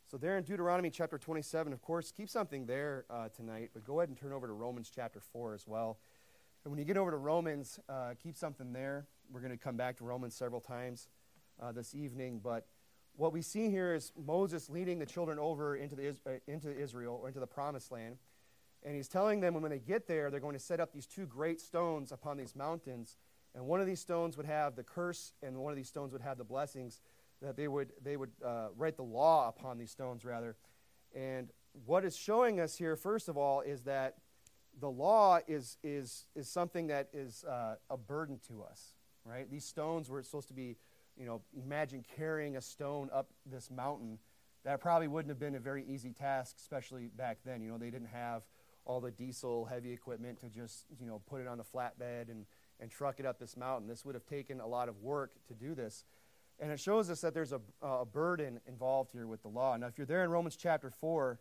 So there in Deuteronomy chapter 27, of course, keep something there tonight, but go ahead and turn over to Romans chapter 4 as well. And when you get over to Romans, keep something there. We're going to come back to Romans several times this evening, but what we see here is Moses leading the children over into Israel, or into the promised land, and he's telling them when they get there, they're going to set up these two great stones upon these mountains, and one of these stones would have the curse, and one of these stones would have the blessings, that they would write the law upon these stones, rather. And what it's showing us here, first of all, is that the law is something that is a burden to us, right? These stones were supposed to be, imagine carrying a stone up this mountain. That probably wouldn't have been a very easy task, especially back then. They didn't have all the diesel heavy equipment to just, put it on a flatbed and truck it up this mountain. This would have taken a lot of work to do this. And it shows us that there's a burden involved here with the law. Now, if you're there in Romans chapter 4,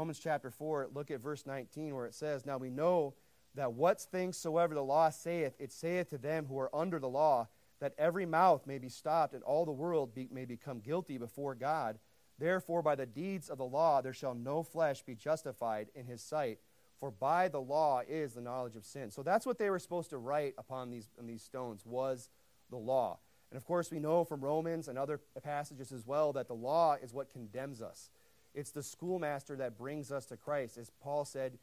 look at verse 19 where it says, "Now we know that what things soever the law saith, it saith to them who are under the law, that every mouth may be stopped, and all the world may become guilty before God. Therefore, by the deeds of the law there shall no flesh be justified in his sight, for by the law is the knowledge of sin." So that's what they were supposed to write upon these stones, was the law. And of course, we know from Romans and other passages as well that the law is what condemns us. It's the schoolmaster that brings us to Christ. As Paul said,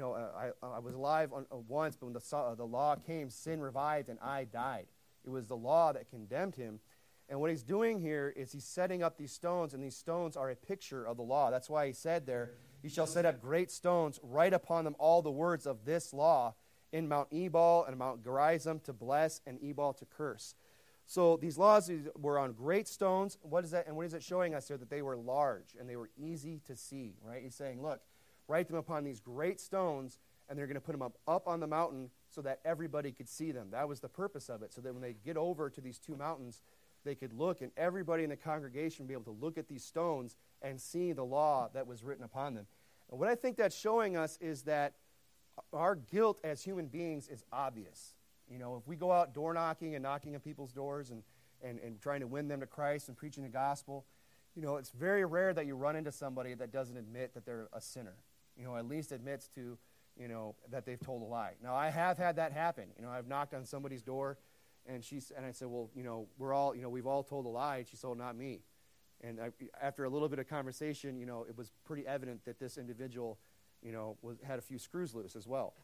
I was alive once, but when the law came, sin revived and I died. It was the law that condemned him. And what he's doing here is he's setting up these stones, and these stones are a picture of the law. That's why he said there, "He shall set up great stones, write upon them all the words of this law, in Mount Ebal and Mount Gerizim to bless, and Ebal to curse." So these laws were on great stones. What is that? And what is it showing us here? That they were large and they were easy to see, right? He's saying, look, write them upon these great stones, and they're going to put them up on the mountain so that everybody could see them. That was the purpose of it, so that when they get over to these two mountains, they could look, and everybody in the congregation would be able to look at these stones and see the law that was written upon them. And what I think that's showing us is that our guilt as human beings is obvious. If we go out door knocking and knocking on people's doors and trying to win them to Christ and preaching the gospel, it's very rare that you run into somebody that doesn't admit that they're a sinner, at least admits to, that they've told a lie. Now, I have had that happen. I've knocked on somebody's door, and I said, well, we've all told a lie. And she said, well, not me. And after a little bit of conversation, it was pretty evident that this individual, had a few screws loose as well.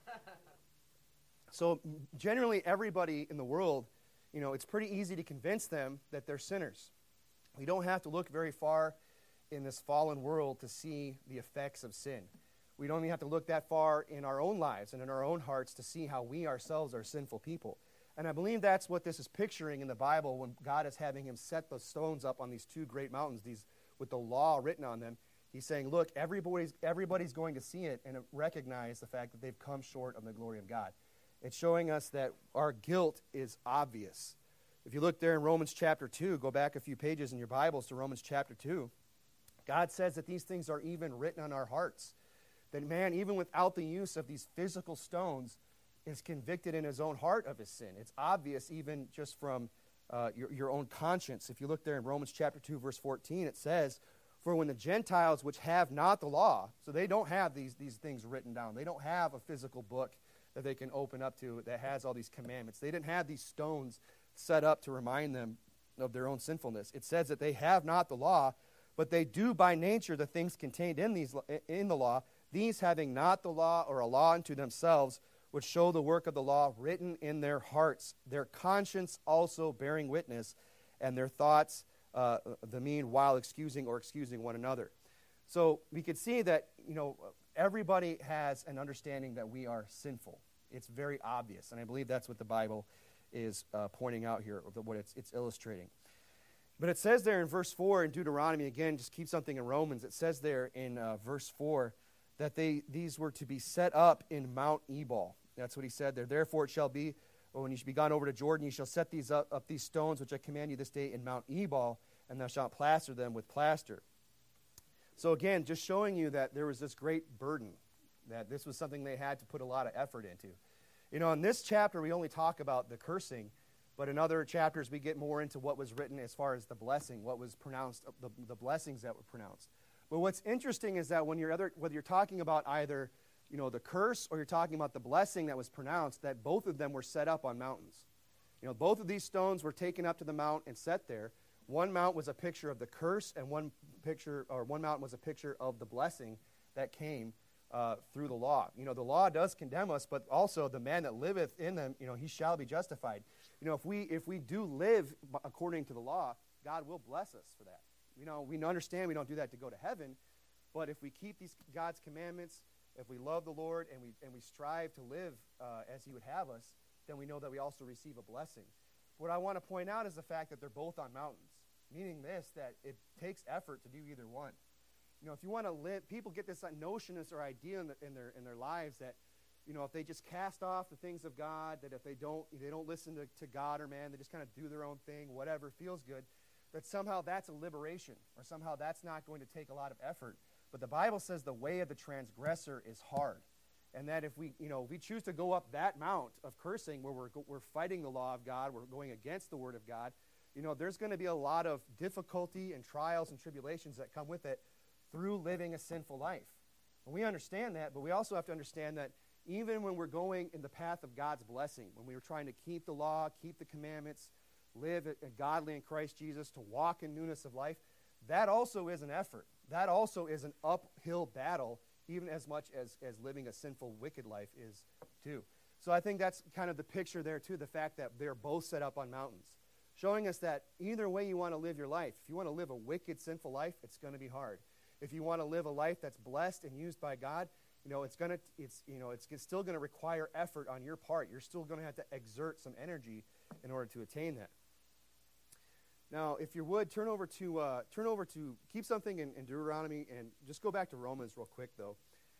So generally everybody in the world, it's pretty easy to convince them that they're sinners. We don't have to look very far in this fallen world to see the effects of sin. We don't even have to look that far in our own lives and in our own hearts to see how we ourselves are sinful people. And I believe that's what this is picturing in the Bible when God is having him set the stones up on these two great mountains, these with the law written on them. He's saying, look, everybody's going to see it and recognize the fact that they've come short of the glory of God. It's showing us that our guilt is obvious. If you look there in Romans chapter 2, go back a few pages in your Bibles to Romans chapter 2, God says that these things are even written on our hearts. That man, even without the use of these physical stones, is convicted in his own heart of his sin. It's obvious even just from your own conscience. If you look there in Romans chapter 2, verse 14, it says, "For when the Gentiles which have not the law," so they don't have these things written down. They don't have a physical book that they can open up to that has all these commandments. They didn't have these stones set up to remind them of their own sinfulness. It says that they have not the law, but they do by nature the things contained in the law, these having not the law or a law unto themselves, which show the work of the law written in their hearts, their conscience also bearing witness, and their thoughts the mean while excusing one another. So we could see that, everybody has an understanding that we are sinful. It's very obvious, and I believe that's what the Bible is pointing out here, or what it's illustrating. But it says there in verse 4 in Deuteronomy, again, just keep something in Romans, it says there in verse 4 that these were to be set up in Mount Ebal. That's what he said there. "Therefore it shall be, when you shall be gone over to Jordan, you shall set these up these stones which I command you this day in Mount Ebal, and thou shalt plaster them with plaster." So again, just showing you that there was this great burden, that this was something they had to put a lot of effort into. In this chapter, we only talk about the cursing, but in other chapters, we get more into what was written as far as the blessing, what was pronounced, the blessings that were pronounced. Well, what's interesting is that whether you're talking about either, the curse or you're talking about the blessing that was pronounced, that both of them were set up on mountains. Both of these stones were taken up to the mount and set there. One mount was a picture of the curse, and one mountain was a picture of the blessing that came through the law. The law does condemn us, but also the man that liveth in them, he shall be justified. If we do live according to the law, God will bless us for that. We understand we don't do that to go to heaven, but if we keep these God's commandments, if we love the Lord and we strive to live as He would have us, then we know that we also receive a blessing. What I want to point out is the fact that they're both on mountains, meaning this, that it takes effort to do either one. If you want to live, people get this notion or idea in their lives that, if they just cast off the things of God, that if they don't listen to God or man, they just kind of do their own thing, whatever feels good, that somehow that's a liberation, or somehow that's not going to take a lot of effort. But the Bible says the way of the transgressor is hard, and that if we choose to go up that mount of cursing, where we're fighting the law of God, we're going against the Word of God, there's going to be a lot of difficulty and trials and tribulations that come with it through living a sinful life. And we understand that, but we also have to understand that even when we're going in the path of God's blessing, when we are trying to keep the law, keep the commandments, live godly in Christ Jesus, to walk in newness of life, that also is an effort. That also is an uphill battle, even as much as living a sinful, wicked life is too. So I think that's kind of the picture there too, the fact that they're both set up on mountains, showing us that either way you want to live your life, if you want to live a wicked, sinful life, it's going to be hard. If you want to live a life that's blessed and used by God, it's still going to require effort on your part. You're still going to have to exert some energy in order to attain that. Now, if you would, turn over to keep something in Deuteronomy, and just go back to Romans real quick, though.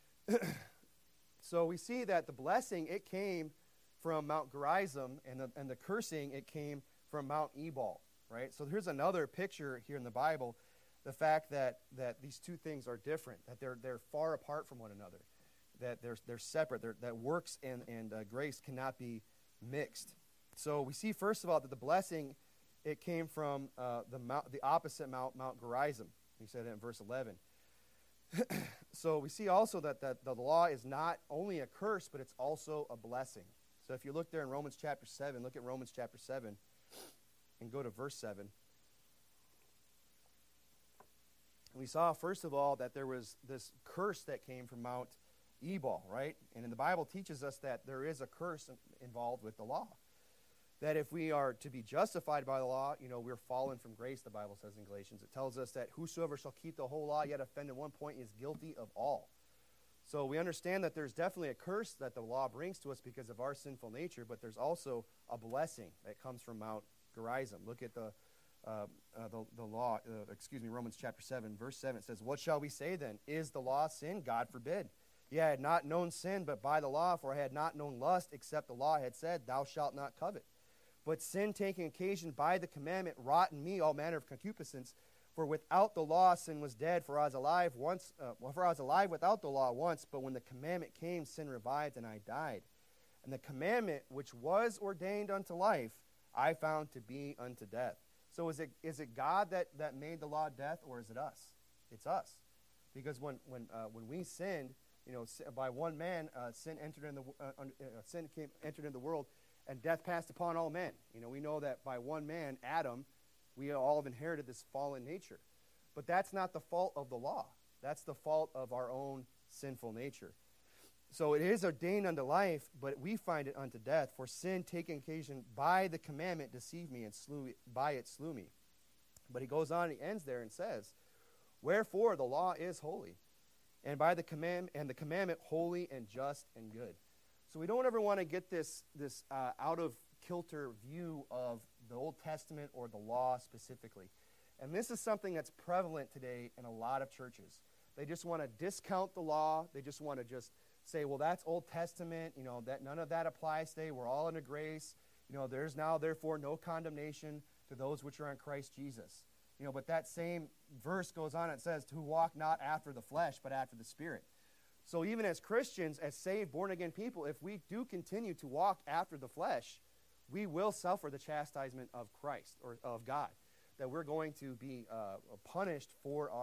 So we see that the blessing, it came from Mount Gerizim, and the cursing, it came from Mount Ebal, right? So here's another picture here in the Bible, the fact that these two things are different, that they're far apart from one another, that they're separate, that works and grace cannot be mixed. So we see, first of all, that the blessing, it came from the opposite Mount Gerizim. He said it in verse 11. So we see also that the law is not only a curse, but it's also a blessing. So if you look there in Romans chapter 7, look at Romans chapter 7 and go to verse 7. We saw, first of all, that there was this curse that came from Mount Ebal, right? And in the Bible teaches us that there is a curse involved with the law. That if we are to be justified by the law, we're fallen from grace, the Bible says in Galatians. It tells us that whosoever shall keep the whole law yet offend at one point is guilty of all. So we understand that there's definitely a curse that the law brings to us because of our sinful nature, but there's also a blessing that comes from Mount Gerizim. Look at the law, Romans chapter 7, verse 7. It says, "What shall we say then? Is the law sin? God forbid. Yea, I had not known sin but by the law, for I had not known lust, except the law had said, Thou shalt not covet. But sin, taking occasion by the commandment, wrought in me all manner of concupiscence. For without the law sin was dead, for I was alive without the law once, but when the commandment came, sin revived, and I died. And the commandment which was ordained unto life, I found to be unto death." So is it God that made the law death, or is it us? It's us. Because when we sinned, by one man, sin entered into the world, and death passed upon all men. We know that by one man, Adam, we all have inherited this fallen nature. But that's not the fault of the law. That's the fault of our own sinful nature. So it is ordained unto life, but we find it unto death. For sin, taking occasion by the commandment, deceived me, and slew me. But he goes on, he ends there and says, "Wherefore the law is holy, and by the commandment holy and just and good." So we don't ever want to get this out of kilter view of the Old Testament or the law specifically. And this is something that's prevalent today in a lot of churches. They just want to discount the law. They just want to just say, well, that's Old Testament, that none of that applies today. We're all under grace. There's now, therefore, no condemnation to those which are in Christ Jesus. But that same verse goes on, it says, "To walk not after the flesh, but after the Spirit." So even as Christians, as saved, born-again people, if we do continue to walk after the flesh, we will suffer the chastisement of Christ, or of God, that we're going to be punished for our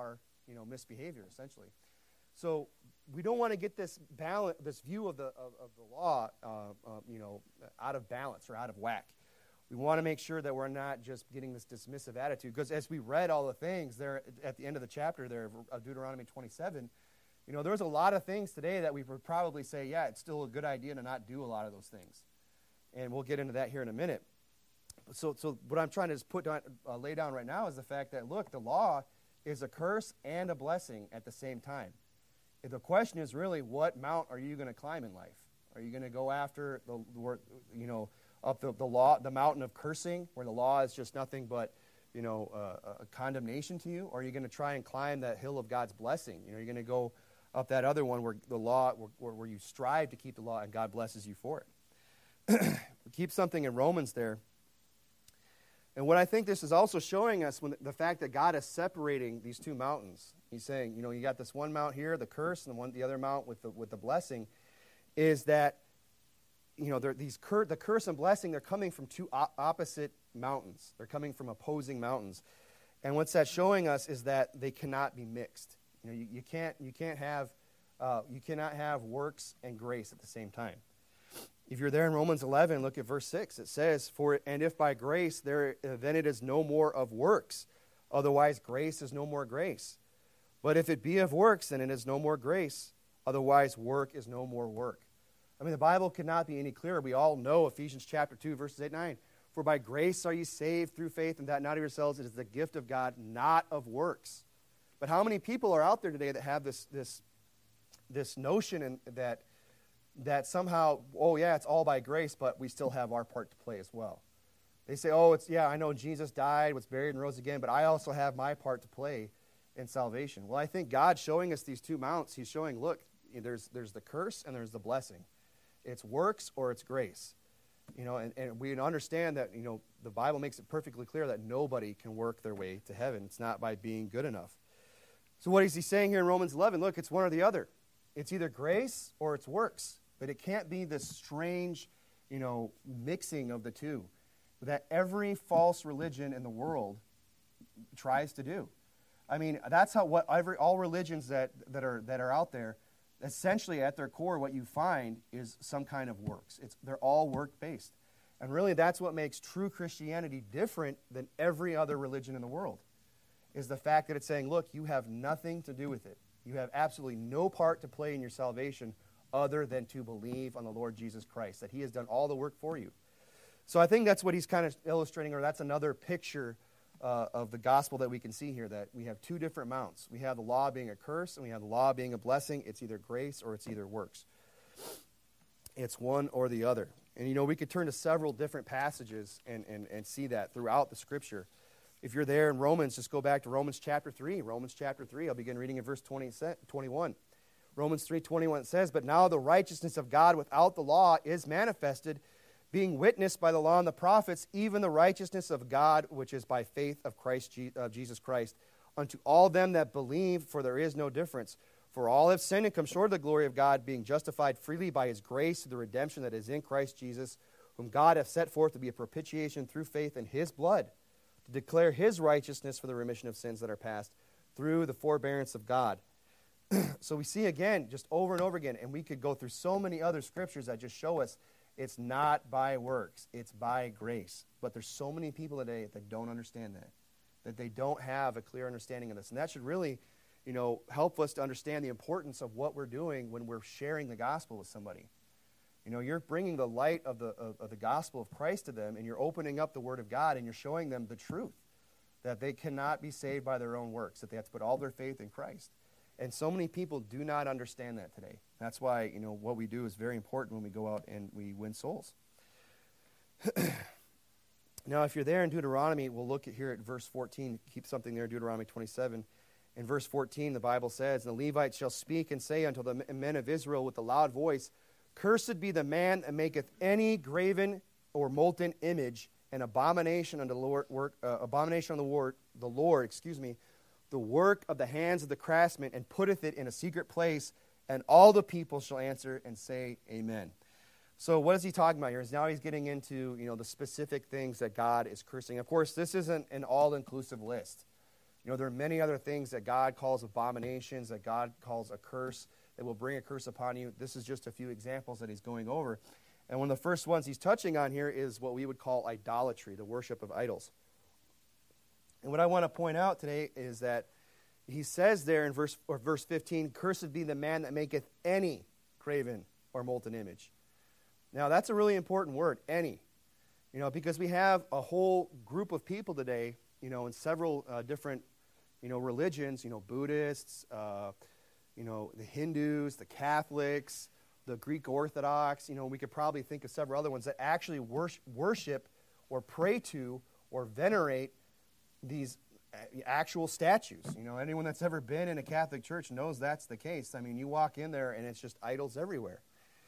misbehavior, essentially. So we don't want to get this view of the law, out of balance or out of whack. We want to make sure that we're not just getting this dismissive attitude. Because as we read all the things there at the end of the chapter there of Deuteronomy 27, there's a lot of things today that we would probably say, yeah, it's still a good idea to not do a lot of those things. And we'll get into that here in a minute. So what I'm trying to just lay down right now is the fact that, look, the law is a curse and a blessing at the same time. The question is really, what mount are you going to climb in life? Are you going to go after up the mountain of cursing, where the law is just nothing but a condemnation to you? Or are you going to try and climb that hill of God's blessing? You're going to go up that other one where the law, where you strive to keep the law and God blesses you for it. Keep something in Romans there. And what I think this is also showing us, when the fact that God is separating these two mountains. He's saying, you got this one mount here, the curse, and the other mount with the blessing, is that the curse and blessing, they're coming from two opposite mountains. They're coming from opposing mountains. And what's that showing us is that they cannot be mixed. You cannot have works and grace at the same time. If you're there in Romans 11, look at verse 6. It says, and if by grace, then it is no more of works. Otherwise, grace is no more grace. But if it be of works, then it is no more grace. Otherwise, work is no more work. I mean, the Bible could not be any clearer. We all know Ephesians chapter 2, verses 8 and 9. For by grace are you saved through faith, and that not of yourselves. It is the gift of God, not of works. But how many people are out there today that have this notion that somehow, it's all by grace, but we still have our part to play as well. They say, I know Jesus died, was buried, and rose again, but I also have my part to play in salvation. Well, I think God's showing us these two mounts. He's showing, look, there's the curse and there's the blessing. It's works or it's grace. And we understand that, the Bible makes it perfectly clear that nobody can work their way to heaven. It's not by being good enough. So what is he saying here in Romans 11? Look, it's one or the other. It's either grace or it's works. But it can't be this strange, mixing of the two that every false religion in the world tries to do. I mean, that's all religions that are out there, essentially at their core, what you find is some kind of works. They're all work-based. And really, that's what makes true Christianity different than every other religion in the world, is the fact that it's saying, look, you have nothing to do with it. You have absolutely no part to play in your salvation other than to believe on the Lord Jesus Christ, that he has done all the work for you. So I think that's what he's kind of illustrating, or that's another picture of the gospel that we can see here, that we have two different mounts. We have the law being a curse, and we have the law being a blessing. It's either grace or it's either works. It's one or the other. And, we could turn to several different passages and see that throughout the Scripture. If you're there in Romans, just go back to Romans chapter 3. Romans chapter 3, I'll begin reading in verse 21. Romans 3:21 says, but now the righteousness of God without the law is manifested, being witnessed by the law and the prophets, even the righteousness of God, which is by faith of Jesus Christ, unto all them that believe, for there is no difference. For all have sinned and come short of the glory of God, being justified freely by his grace through the redemption that is in Christ Jesus, whom God hath set forth to be a propitiation through faith in his blood, to declare his righteousness for the remission of sins that are past, through the forbearance of God. So we see again, just over and over again, and we could go through so many other scriptures that just show us it's not by works, it's by grace. But there's so many people today that don't understand that they don't have a clear understanding of this. And that should really, help us to understand the importance of what we're doing when we're sharing the gospel with somebody. You're bringing the light of the gospel of Christ to them, and you're opening up the Word of God, and you're showing them the truth, that they cannot be saved by their own works, that they have to put all their faith in Christ. And so many people do not understand that today. That's why, what we do is very important when we go out and we win souls. Now, if you're there in Deuteronomy, we'll look here at verse 14. Keep something there, Deuteronomy 27. In verse 14, the Bible says, and the Levites shall speak and say unto the men of Israel with a loud voice, cursed be the man that maketh any graven or molten image, an abomination unto the Lord, abomination on the Lord, the work of the hands of the craftsman, and putteth it in a secret place, and all the people shall answer and say, Amen. So what is he talking about here? Now he's getting into, the specific things that God is cursing. Of course, this isn't an all-inclusive list. There are many other things that God calls abominations, that God calls a curse, that will bring a curse upon you. This is just a few examples that he's going over. And one of the first ones he's touching on here is what we would call idolatry, the worship of idols. And what I want to point out today is that he says there in verse 15, "Cursed be the man that maketh any graven or molten image." Now, that's a really important word, any. Because we have a whole group of people today, in several different, religions, Buddhists, the Hindus, the Catholics, the Greek Orthodox. We could probably think of several other ones that actually worship or pray to or venerate these actual statues. Anyone that's ever been in a Catholic church knows that's the case. I mean, you walk in there and it's just idols everywhere.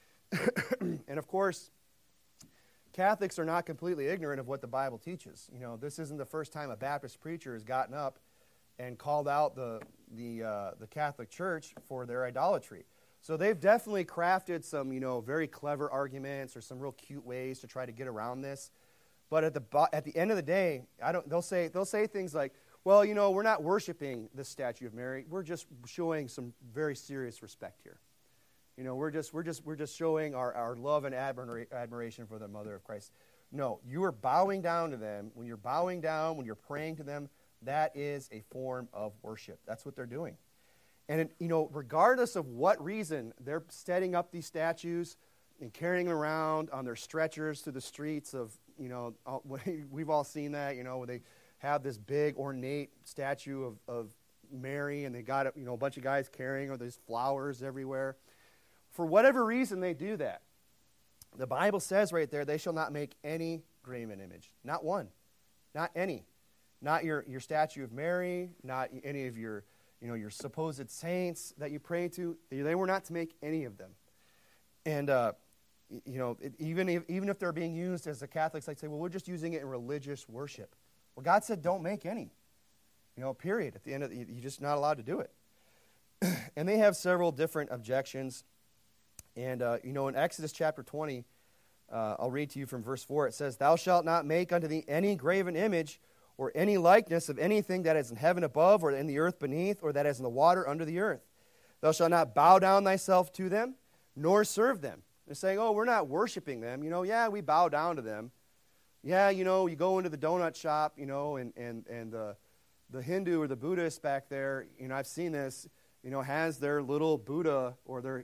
And of course, Catholics are not completely ignorant of what the Bible teaches. This isn't the first time a Baptist preacher has gotten up and called out the Catholic Church for their idolatry. So they've definitely crafted some, very clever arguments or some real cute ways to try to get around this. But at the end of the day, they'll say things like, "Well, we're not worshiping this statue of Mary. We're just showing some very serious respect here. We're just showing our love and admiration for the Mother of Christ." No, you are bowing down to them. When you're bowing down, when you're praying to them, that is a form of worship. That's what they're doing. And regardless of what reason, they're setting up these statues and carrying them around on their stretchers through the streets of, we've all seen that, where they have this big ornate statue of Mary, and they got a bunch of guys carrying, or there's flowers everywhere. For whatever reason they do that, the Bible says right there, "They shall not make any graven image." Not one. Not any. Not your statue of Mary, not any of your supposed saints that you pray to. They were not to make any of them. And, even if they're being used, as the Catholics like to say, "Well, we're just using it in religious worship." Well, God said don't make any. Period. At the end of you're just not allowed to do it. And they have several different objections. And, in Exodus chapter 20, I'll read to you from verse 4. It says, "Thou shalt not make unto thee any graven image or any likeness of anything that is in heaven above or in the earth beneath or that is in the water under the earth. Thou shalt not bow down thyself to them, nor serve them." They're saying, "Oh, we're not worshiping them. Yeah, we bow down to them. Yeah, you go into the donut shop, and the Hindu or the Buddhist back there, I've seen this, has their little Buddha or their,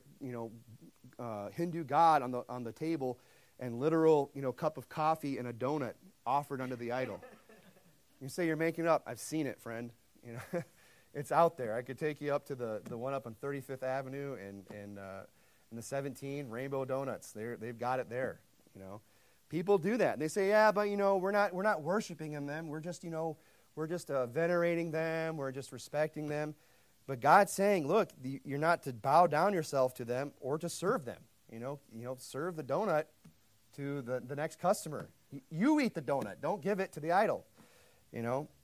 Hindu god on the table and literal, cup of coffee and a donut offered unto the idol." You say you're making it up. I've seen it, friend. It's out there. I could take you up to the one up on 35th Avenue and the 17 Rainbow Donuts. They've got it there. People do that. And they say, "Yeah, but we're not worshiping them. We're just venerating them. We're just respecting them." But God's saying, look, you're not to bow down yourself to them or to serve them. Serve the donut to the next customer. You eat the donut. Don't give it to the idol. He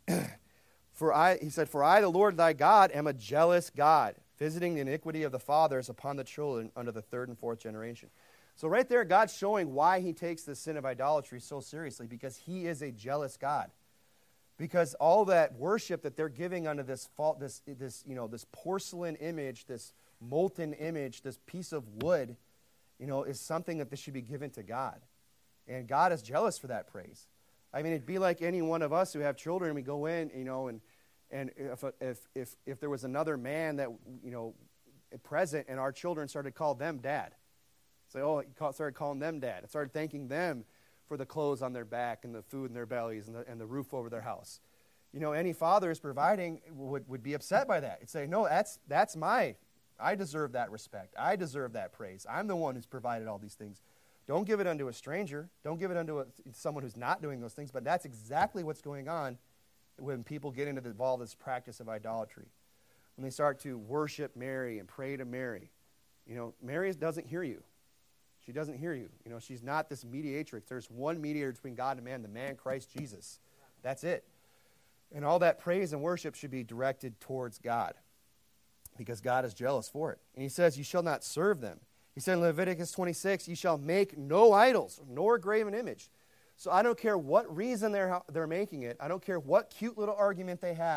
said, "For I, the Lord thy God, am a jealous God, visiting the iniquity of the fathers upon the children unto the third and fourth generation." So right there, God's showing why he takes the sin of idolatry so seriously, because he is a jealous God. Because all that worship that they're giving unto this porcelain image, this molten image, this piece of wood, is something that this should be given to God. And God is jealous for that praise. I mean, it'd be like any one of us who have children. We go in, and if there was another man that present, and our children started to call them dad, started calling them dad, and started thanking them for the clothes on their back and the food in their bellies and the roof over their house. Any father is providing would be upset by that. It'd say, "No, that's I deserve that respect. I deserve that praise. I'm the one who's provided all these things. Don't give it unto a stranger. Don't give it unto someone who's not doing those things." But that's exactly what's going on when people get involved in this practice of idolatry. When they start to worship Mary and pray to Mary. Mary doesn't hear you. She doesn't hear you. She's not this mediatrix. There's one mediator between God and man, the man Christ Jesus. That's it. And all that praise and worship should be directed towards God, because God is jealous for it. And he says, "You shall not serve them." He said in Leviticus 26, "You shall make no idols, nor graven image." So I don't care what reason they're making it. I don't care what cute little argument they have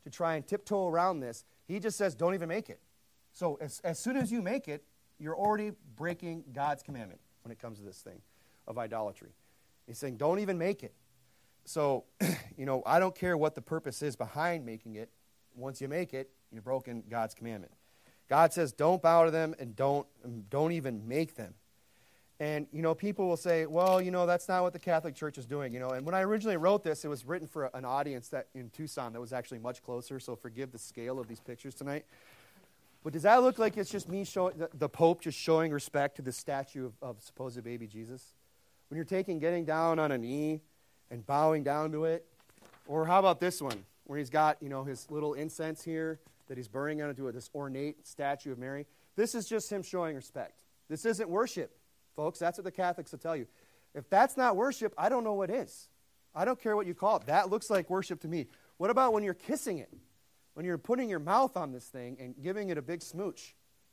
to try and tiptoe around this. He just says, don't even make it. So as soon as you make it, you're already breaking God's commandment when it comes to this thing of idolatry. He's saying, don't even make it. So, I don't care what the purpose is behind making it. Once you make it, you've broken God's commandment. God says, don't bow to them and don't even make them. And, people will say, well, that's not what the Catholic Church is doing, And when I originally wrote this, it was written for an audience that in Tucson that was actually much closer, so forgive the scale of these pictures tonight. But does that look like it's just me showing, the Pope just showing respect to the statue of supposed baby Jesus? When you're getting down on a knee and bowing down to it? Or how about this one, where he's got, his little incense here that he's burning onto this ornate statue of Mary? This is just him showing respect. This isn't worship. Folks, that's what the Catholics will tell you. If that's not worship, I don't know what is. I don't care what you call it. That looks like worship to me. What about when you're kissing it? When you're putting your mouth on this thing and giving it a big smooch?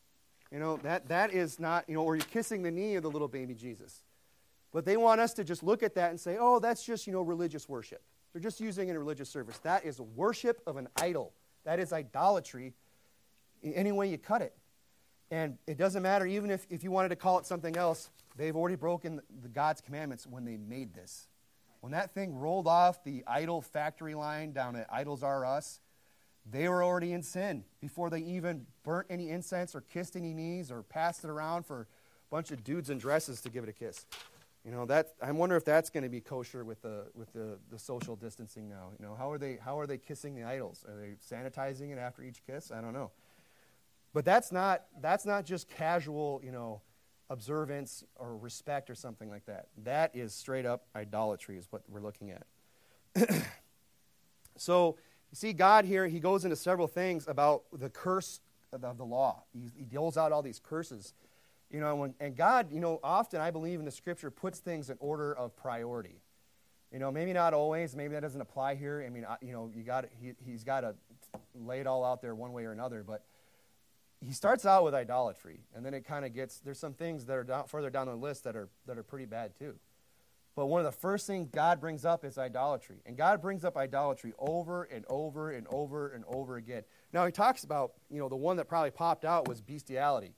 That is not, or you're kissing the knee of the little baby Jesus. But they want us to just look at that and say, oh, that's just, religious worship. They're just using it in a religious service. That is worship of an idol. That is idolatry any way you cut it. And it doesn't matter, even if you wanted to call it something else, they've already broken the God's commandments when they made this. When that thing rolled off the idol factory line down at Idols R Us, they were already in sin before they even burnt any incense or kissed any knees or passed it around for a bunch of dudes in dresses to give it a kiss. I wonder if that's going to be kosher with the social distancing now. How are they kissing the idols? Are they sanitizing it after each kiss? I don't know. But that's not just casual, observance or respect or something like that. That is straight up idolatry is what we're looking at. So, you see, God here, he goes into several things about the curse of the law. He deals out all these curses. And God, often I believe in the Scripture puts things in order of priority. Maybe not always. Maybe that doesn't apply here. I mean, he's got to lay it all out there one way or another. But he starts out with idolatry, and then it kind of there's some things that are further down the list that are pretty bad too. But one of the first things God brings up is idolatry. And God brings up idolatry over and over and over and over again. Now, he talks about, the one that probably popped out was bestiality,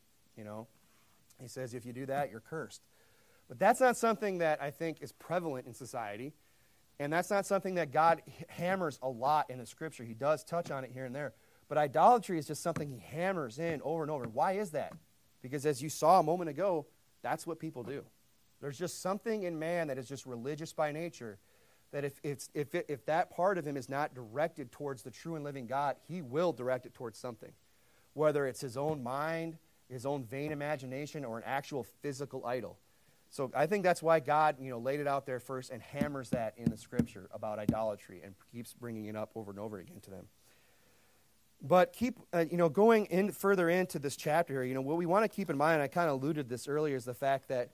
He says, if you do that, you're cursed. But that's not something that I think is prevalent in society. And that's not something that God hammers a lot in the Scripture. He does touch on it here and there. But idolatry is just something he hammers in over and over. Why is that? Because as you saw a moment ago, that's what people do. There's just something in man that is just religious by nature, that if that part of him is not directed towards the true and living God, he will direct it towards something. Whether it's his own mind, his own vain imagination, or an actual physical idol. So I think that's why God, laid it out there first and hammers that in the Scripture about idolatry and keeps bringing it up over and over again to them. But keep, going in further into this chapter here, what we want to keep in mind, I kind of alluded to this earlier, is the fact that,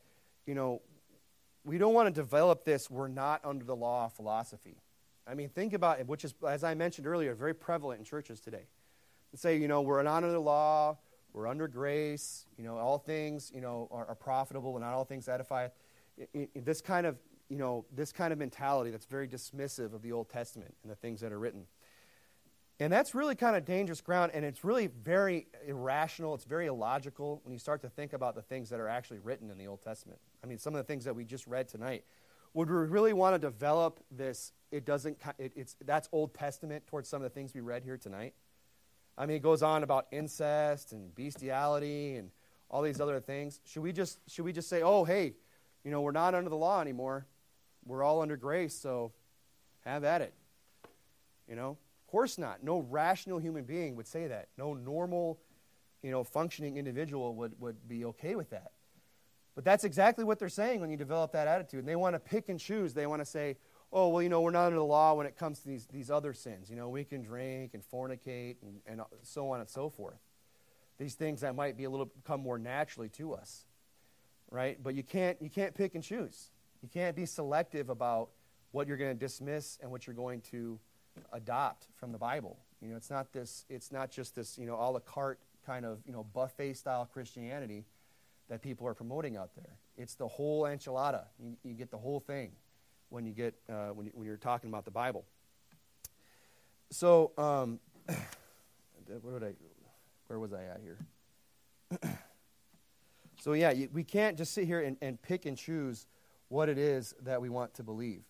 we don't want to develop this we're not under the law of philosophy. I mean, think about it, which is, as I mentioned earlier, very prevalent in churches today. They say, we're not under the law, we're under grace, all things, are profitable and not all things edify. This kind of mentality that's very dismissive of the Old Testament and the things that are written. And that's really kind of dangerous ground, and it's really very irrational. It's very illogical when you start to think about the things that are actually written in the Old Testament. I mean, some of the things that we just read tonight. Would we really want to develop this? That's Old Testament towards some of the things we read here tonight. I mean, it goes on about incest and bestiality and all these other things. Should we just say, oh, hey, we're not under the law anymore. We're all under grace, so have at it. Of course not. No rational human being would say that. No normal, functioning individual would be okay with that. But that's exactly what they're saying when you develop that attitude. And they want to pick and choose. They want to say, oh, well, we're not under the law when it comes to these other sins. We can drink and fornicate and so on and so forth. These things that might be come more naturally to us, right? But you can't pick and choose. You can't be selective about what you're going to dismiss and what you're going to adopt from the Bible. It's not just this, a la carte kind of, buffet style Christianity that people are promoting out there. It's the whole enchilada. You get the whole thing when you get when you're talking about the Bible. So where was I at here? So yeah, we can't just sit here and pick and choose what it is that we want to believe.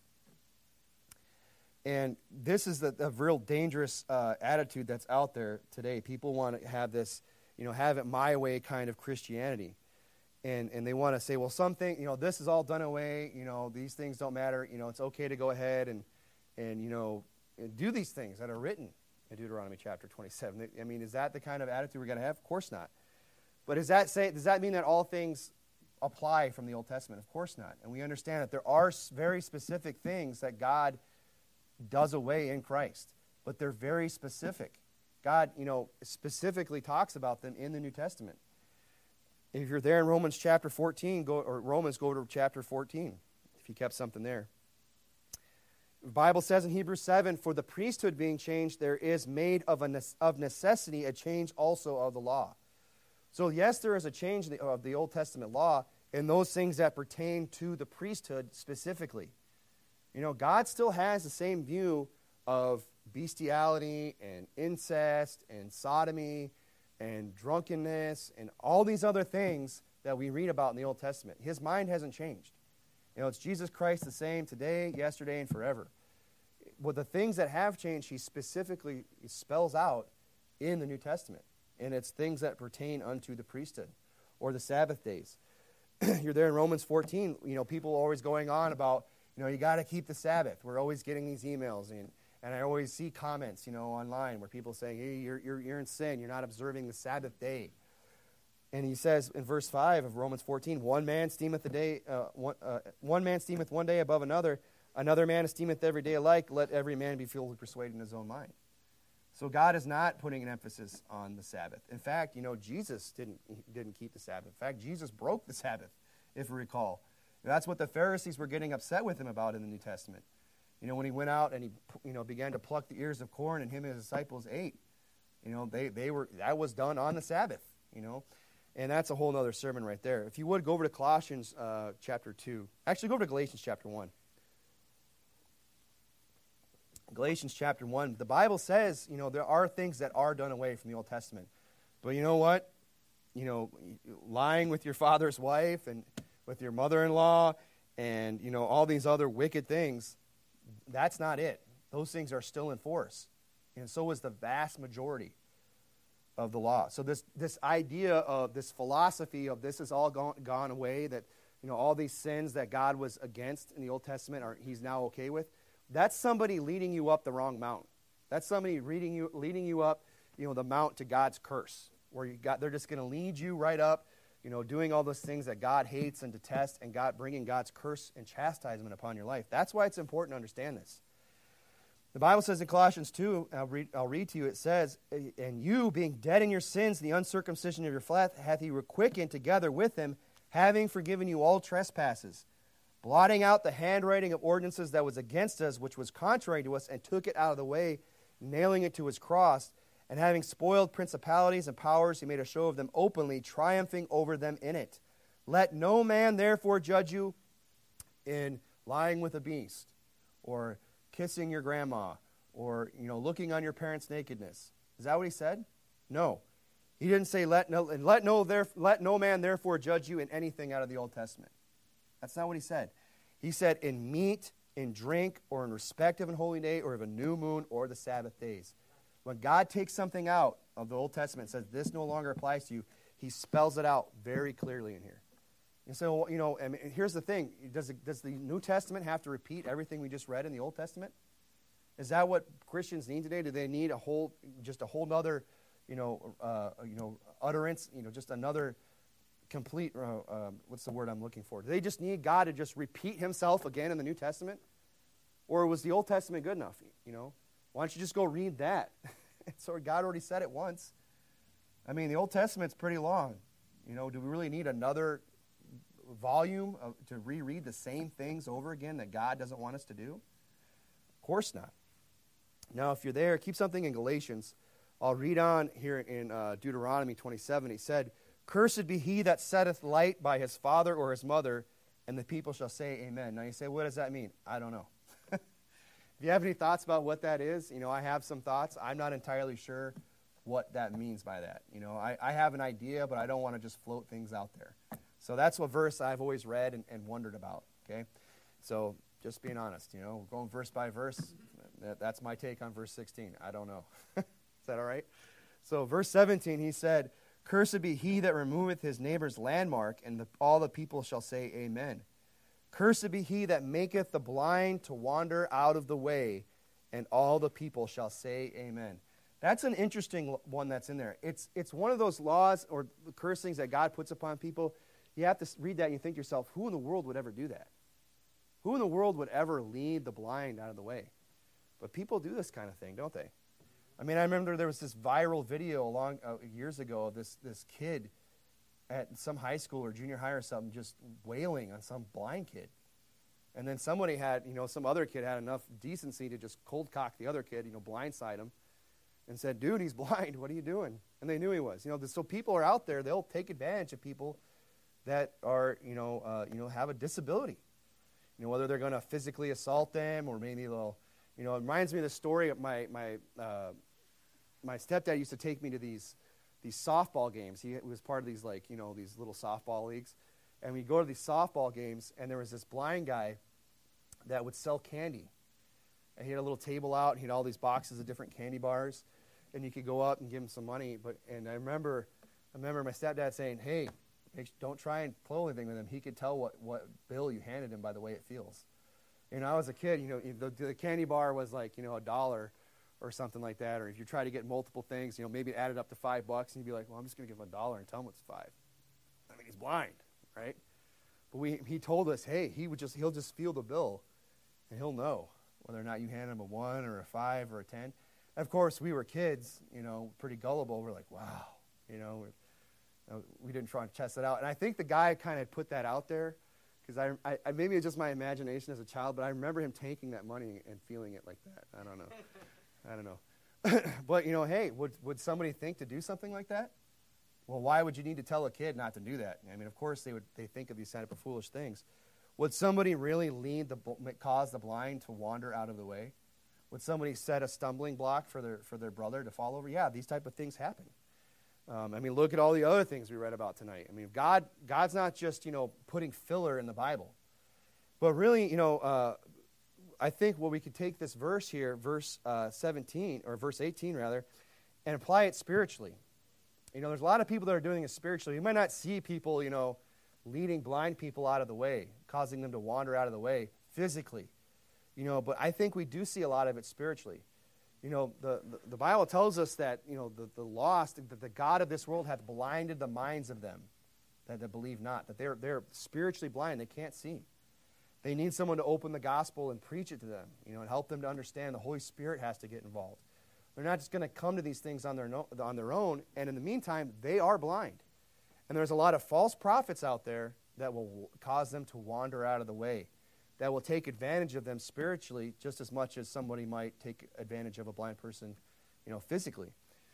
And this is the real dangerous attitude that's out there today. People want to have this, have it my way kind of Christianity. And they want to say, well, something, this is all done away. These things don't matter. It's okay to go ahead and do these things that are written in Deuteronomy chapter 27. I mean, is that the kind of attitude we're going to have? Of course not. But does that mean that all things apply from the Old Testament? Of course not. And we understand that there are very specific things that God does away in Christ, but they're very specific. God, specifically talks about them in the New Testament. If you're there in Romans chapter 14, go to chapter 14, if you kept something there. The Bible says in Hebrews 7, for the priesthood being changed, there is made of necessity a change also of the law. So yes, there is a change of the Old Testament law in those things that pertain to the priesthood specifically. God still has the same view of bestiality and incest and sodomy and drunkenness and all these other things that we read about in the Old Testament. His mind hasn't changed. It's Jesus Christ the same today, yesterday, and forever. Well, the things that have changed, he specifically spells out in the New Testament. And it's things that pertain unto the priesthood or the Sabbath days. You're there in Romans 14, people are always going on about, you got to keep the Sabbath. We're always getting these emails, and I always see comments, online where people saying, hey, you're in sin. You're not observing the Sabbath day. And he says in verse 5 of Romans 14, one man esteemeth one day above another. Another man esteemeth every day alike. Let every man be fully persuaded in his own mind. So God is not putting an emphasis on the Sabbath. In fact, Jesus didn't keep the Sabbath. In fact, Jesus broke the Sabbath, if you recall. That's what the Pharisees were getting upset with him about in the New Testament. When he went out and he began to pluck the ears of corn and him and his disciples ate. That was done on the Sabbath, And that's a whole other sermon right there. If you would, go over to Colossians chapter 2. Actually, go over to Galatians chapter 1. Galatians chapter 1. The Bible says, there are things that are done away from the Old Testament. But you know what? Lying with your father's wife and with your mother-in-law and, all these other wicked things, that's not it. Those things are still in force. And so is the vast majority of the law. So this idea of this philosophy of this is all gone away, that, all these sins that God was against in the Old Testament he's now okay with, that's somebody leading you up the wrong mountain. That's somebody leading you up, the mount to God's curse, where they're just going to lead you right up, doing all those things that God hates and detests, and bringing God's curse and chastisement upon your life. That's why it's important to understand this. The Bible says in Colossians 2, I'll read to you, it says, and you, being dead in your sins, the uncircumcision of your flesh, hath he quickened together with him, having forgiven you all trespasses, blotting out the handwriting of ordinances that was against us, which was contrary to us, and took it out of the way, nailing it to his cross, and having spoiled principalities and powers, he made a show of them openly, triumphing over them in it. Let no man therefore judge you in lying with a beast, or kissing your grandma, or looking on your parents' nakedness. Is that what he said? No. He didn't say let no man therefore judge you in anything out of the Old Testament. That's not what he said. He said in meat, in drink, or in respect of an holy day, or of a new moon, or the Sabbath days. When God takes something out of the Old Testament and says this no longer applies to you, he spells it out very clearly in here. And so, here's the thing. Does the New Testament have to repeat everything we just read in the Old Testament? Is that what Christians need today? Do they need a whole other, utterance, just another complete, what's the word I'm looking for? Do they just need God to just repeat himself again in the New Testament? Or was the Old Testament good enough? Why don't you just go read that? So God already said it once. The Old Testament's pretty long. Do we really need another volume to reread the same things over again that God doesn't want us to do? Of course not. Now, if you're there, keep something in Galatians. I'll read on here in Deuteronomy 27. He said, cursed be he that setteth light by his father or his mother, and the people shall say amen. Now you say, what does that mean? I don't know. If you have any thoughts about what that is, I have some thoughts. I'm not entirely sure what that means by that. I have an idea, but I don't want to just float things out there. So that's what verse I've always read and wondered about, okay? So just being honest, going verse by verse, that's my take on verse 16. I don't know. Is that all right? So verse 17, he said, "Cursed be he that removeth his neighbor's landmark, and all the people shall say amen. Cursed be he that maketh the blind to wander out of the way, and all the people shall say amen." That's an interesting one that's in there. It's one of those laws or cursings that God puts upon people. You have to read that and you think to yourself, who in the world would ever do that? Who in the world would ever lead the blind out of the way? But people do this kind of thing, don't they? I mean, I remember there was this viral video years ago of this kid at some high school or junior high or something just wailing on some blind kid. And then somebody had, some other kid had enough decency to just cold cock the other kid, blindside him and said, "Dude, he's blind. What are you doing?" And they knew he was. So people are out there. They'll take advantage of people that are, have a disability. Whether they're going to physically assault them or maybe they'll, it reminds me of the story of my stepdad used to take me to these softball games. He was part of these these little softball leagues. And we'd go to these softball games, and there was this blind guy that would sell candy. And he had a little table out, and he had all these boxes of different candy bars. And you could go up and give him some money. And I remember my stepdad saying, "Hey, don't try and pull anything with him. He could tell what bill you handed him by the way it feels." I was a kid, the candy bar was like, $1 or something like that. Or if you try to get multiple things, maybe it added up to $5, and you'd be like, "Well, I'm just going to give him $1 and tell him it's $5." I mean, he's blind, right? But he told us, hey, he'll just feel the bill, and he'll know whether or not you hand him a 1 or a 5 or a 10. And of course, we were kids, pretty gullible. We're like, wow, we didn't try and test it out. And I think the guy kind of put that out there because I maybe it's just my imagination as a child, but I remember him taking that money and feeling it like that. I don't know. But, hey, would somebody think to do something like that? Well, why would you need to tell a kid not to do that? I mean, of course they think of these type of foolish things. Would somebody really cause the blind to wander out of the way? Would somebody set a stumbling block for their brother to fall over? Yeah, these type of things happen. I mean, look at all the other things we read about tonight. I mean, God's not just, putting filler in the Bible. But really, I think we could take this verse here, verse 17, or verse 18 rather, and apply it spiritually. There's a lot of people that are doing it spiritually. You might not see people, leading blind people out of the way, causing them to wander out of the way physically. But I think we do see a lot of it spiritually. The Bible tells us that, the lost, that the God of this world hath blinded the minds of them that believe not, that they're spiritually blind. They can't see. They need someone to open the gospel and preach it to them, and help them to understand the Holy Spirit has to get involved. They're not just going to come to these things on their own, and in the meantime, they are blind. And there's a lot of false prophets out there that will cause them to wander out of the way, that will take advantage of them spiritually just as much as somebody might take advantage of a blind person, physically.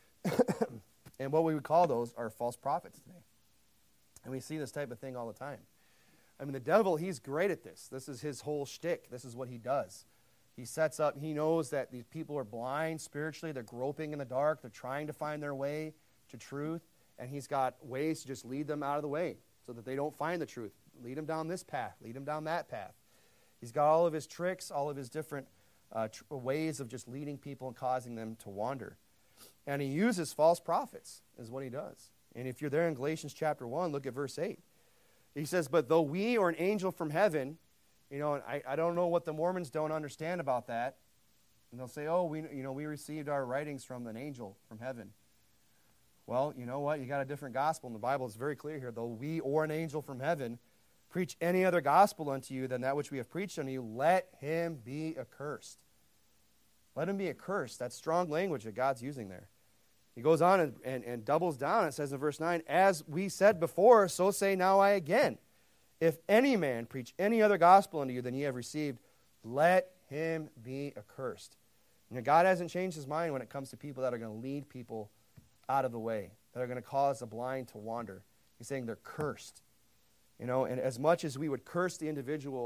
And what we would call those are false prophets today. And we see this type of thing all the time. I mean, the devil, he's great at this. This is his whole shtick. This is what he does. He sets up, he knows that these people are blind spiritually. They're groping in the dark. They're trying to find their way to truth. And he's got ways to just lead them out of the way so that they don't find the truth. Lead them down this path. Lead them down that path. He's got all of his tricks, all of his different ways of just leading people and causing them to wander. And he uses false prophets is what he does. And if you're there in Galatians chapter 1, look at verse 8. He says, "But though we or an angel from heaven," and I don't know what the Mormons don't understand about that. And they'll say, "Oh, we received our writings from an angel from heaven." Well, you know what? You got a different gospel, and the Bible is very clear here. "Though we or an angel from heaven preach any other gospel unto you than that which we have preached unto you, let him be accursed." Let him be accursed. That's strong language that God's using there. He goes on and doubles down. It says in verse 9, "As we said before, so say now I again. If any man preach any other gospel unto you than ye have received, let him be accursed." God hasn't changed his mind when it comes to people that are going to lead people out of the way, that are going to cause the blind to wander. He's saying they're cursed. And as much as we would curse the individual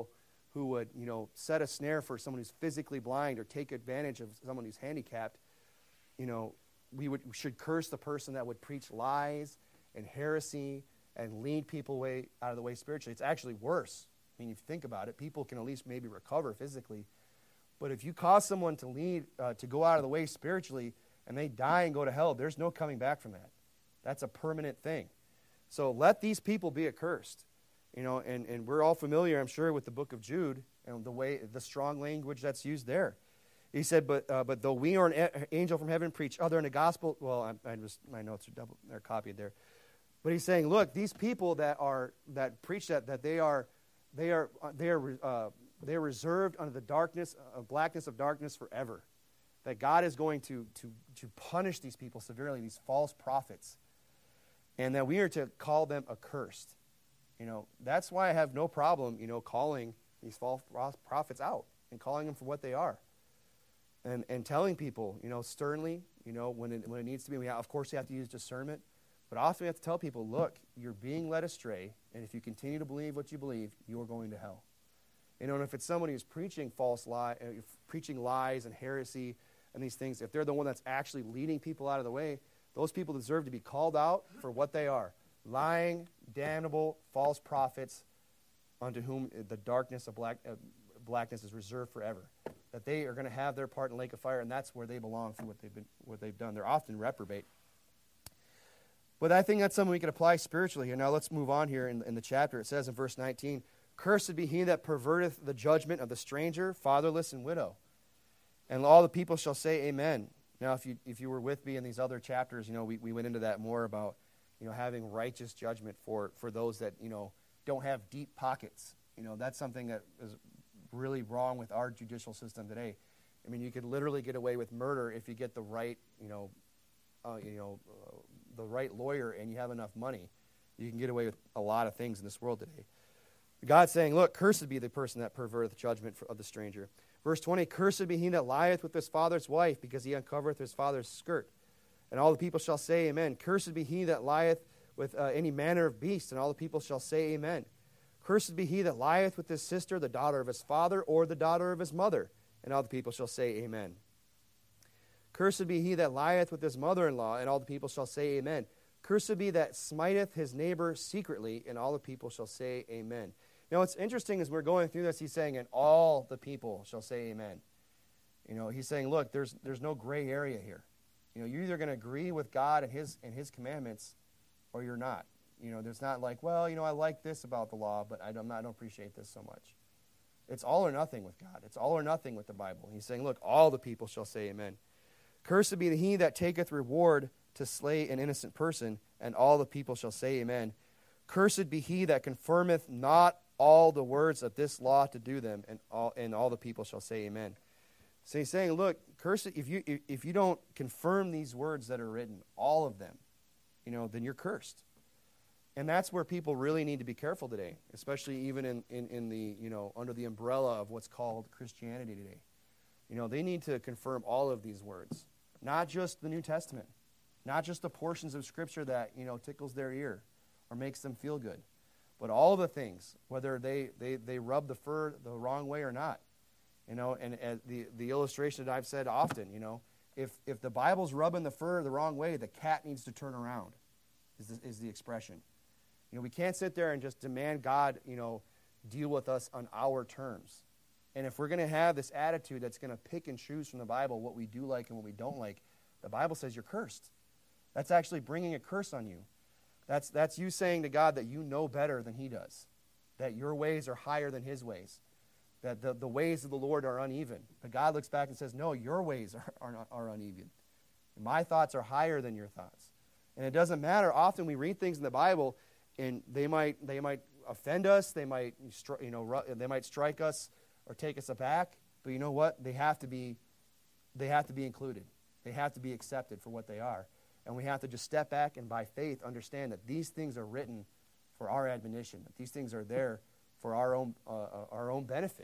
who would, set a snare for someone who's physically blind or take advantage of someone who's handicapped, we should curse the person that would preach lies and heresy and lead people out of the way spiritually. It's actually worse. I mean, if you think about it, people can at least maybe recover physically. But if you cause someone to go out of the way spiritually and they die and go to hell, there's no coming back from that. That's a permanent thing. So let these people be accursed. And we're all familiar, I'm sure, with the book of Jude and the strong language that's used there. He said, but though we or an angel from heaven preach other in the gospel, well, my notes they're copied there. But he's saying, look, these people that preach that they are reserved under the blackness of darkness forever. That God is going to punish these people severely, these false prophets, and that we are to call them accursed. That's why I have no problem, calling these false prophets out and calling them for what they are, and telling people, sternly, when it needs to be. Of course, you have to use discernment, but often we have to tell people, look, you're being led astray, and if you continue to believe what you believe, you are going to hell. And if it's someone who's preaching preaching lies and heresy and these things, if they're the one that's actually leading people out of the way, those people deserve to be called out for what they are. Lying, damnable, false prophets unto whom the darkness of blackness is reserved forever. That they are going to have their part in the lake of fire, and that's where they belong for what they've done. They're often reprobate. But I think that's something we can apply spiritually here. Now let's move on here in the chapter. It says in verse 19, "Cursed be he that perverteth the judgment of the stranger, fatherless, and widow. And all the people shall say amen." Now, if you were with me in these other chapters, we went into that more about, having righteous judgment for those that, don't have deep pockets. That's something that is really wrong with our judicial system today. I mean, you could literally get away with murder if you get the right, the right lawyer and you have enough money. You can get away with a lot of things in this world today. God's saying, look, cursed be the person that perverteth judgment of the stranger. Verse 20, "Cursed be he that lieth with his father's wife, because he uncovereth his father's skirt. And all the people shall say amen. Cursed be he that lieth with any manner of beast, and all the people shall say amen. Cursed be he that lieth with his sister, the daughter of his father, or the daughter of his mother, and all the people shall say amen. Cursed be he that lieth with his mother-in-law, and all the people shall say amen. Cursed be that smiteth his neighbor secretly, and all the people shall say amen." Now, what's interesting is we're going through this, he's saying, and all the people shall say amen. He's saying, look, there's no gray area here. You're either going to agree with God and his commandments, or you're not. There's not like, well, I like this about the law, but I don't appreciate this so much. It's all or nothing with God. It's all or nothing with the Bible. He's saying, look, all the people shall say amen. "Cursed be he that taketh reward to slay an innocent person, and all the people shall say amen. Cursed be he that confirmeth not all the words of this law to do them, and all the people shall say amen." So he's saying, look, cursed if you don't confirm these words that are written, all of them, then you're cursed. And that's where people really need to be careful today, especially even in the under the umbrella of what's called Christianity today. They need to confirm all of these words, not just the New Testament, not just the portions of Scripture that tickles their ear or makes them feel good, but all of the things, whether they rub the fur the wrong way or not. And the illustration that I've said often, if the Bible's rubbing the fur the wrong way, the cat needs to turn around, is the expression. We can't sit there and just demand God, deal with us on our terms. And if we're going to have this attitude that's going to pick and choose from the Bible what we do like and what we don't like, the Bible says you're cursed. That's actually bringing a curse on you. That's you saying to God that you know better than he does, that your ways are higher than his ways, that the ways of the Lord are uneven. But God looks back and says, no, your ways are uneven. My thoughts are higher than your thoughts. And it doesn't matter. Often we read things in the Bible, and they might offend us. They might strike us or take us aback. But you know what? They have to be included. They have to be accepted for what they are. And we have to just step back and by faith understand that these things are written for our admonition. That these things are there for our own benefit.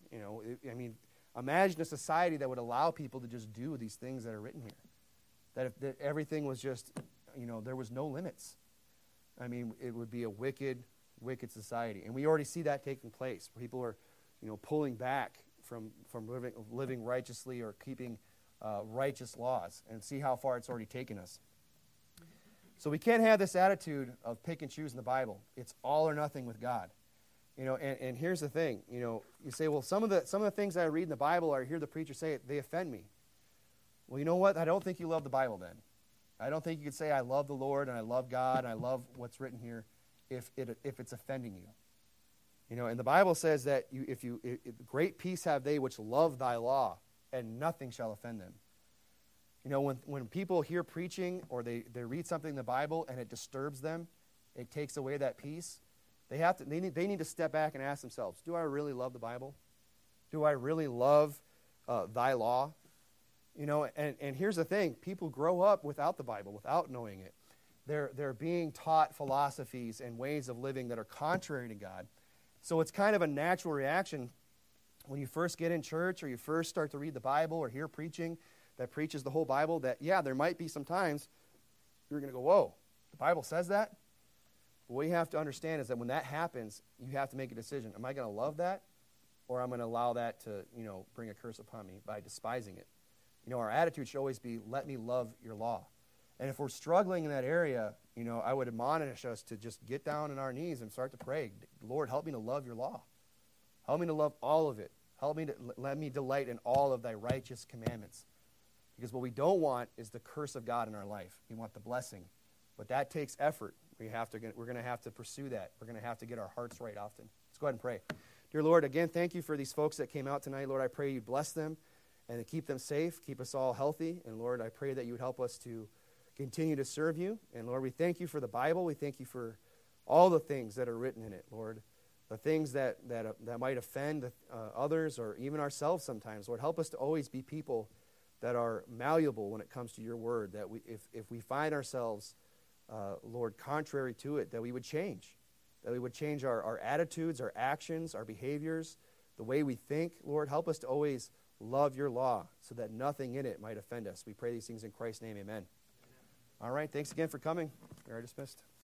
Imagine a society that would allow people to just do these things that are written here. That everything was just, there was no limits. It would be a wicked, wicked society. And we already see that taking place. People are, pulling back from living righteously or keeping righteous laws, and see how far it's already taken us. So we can't have this attitude of pick and choose in the Bible. It's all or nothing with God. And here's the thing. You say, well, some of the things I read in the Bible or I hear the preacher say it, they offend me. Well, you know what? I don't think you love the Bible then. I don't think you could say I love the Lord and I love God and I love what's written here if it's offending you. And the Bible says that if great peace have they which love thy law, and nothing shall offend them. When people hear preaching or they read something in the Bible and it disturbs them, it takes away that peace. They need to step back and ask themselves, do I really love the Bible? Do I really love thy law? And here's the thing. People grow up without the Bible, without knowing it. They're being taught philosophies and ways of living that are contrary to God. So it's kind of a natural reaction when you first get in church or you first start to read the Bible or hear preaching that preaches the whole Bible, that, there might be some times you're going to go, whoa, the Bible says that? But what you have to understand is that when that happens, you have to make a decision. Am I going to love that, or am I going to allow that to, bring a curse upon me by despising it? Our attitude should always be, let me love your law. And if we're struggling in that area, I would admonish us to just get down on our knees and start to pray, Lord, help me to love your law. Help me to love all of it. Let me delight in all of thy righteous commandments. Because what we don't want is the curse of God in our life. We want the blessing. But that takes effort. We're going to have to pursue that. We're going to have to get our hearts right often. Let's go ahead and pray. Dear Lord, again, thank you for these folks that came out tonight. Lord, I pray you bless them and to keep them safe, keep us all healthy. And Lord, I pray that you would help us to continue to serve you. And Lord, we thank you for the Bible. We thank you for all the things that are written in it, Lord. The things that might offend others or even ourselves sometimes. Lord, help us to always be people that are malleable when it comes to your word, that if we find ourselves, Lord, contrary to it, that we would change. That we would change our attitudes, our actions, our behaviors, the way we think. Lord, help us to always love your law so that nothing in it might offend us. We pray these things in Christ's name, amen. All right, thanks again for coming. We are dismissed.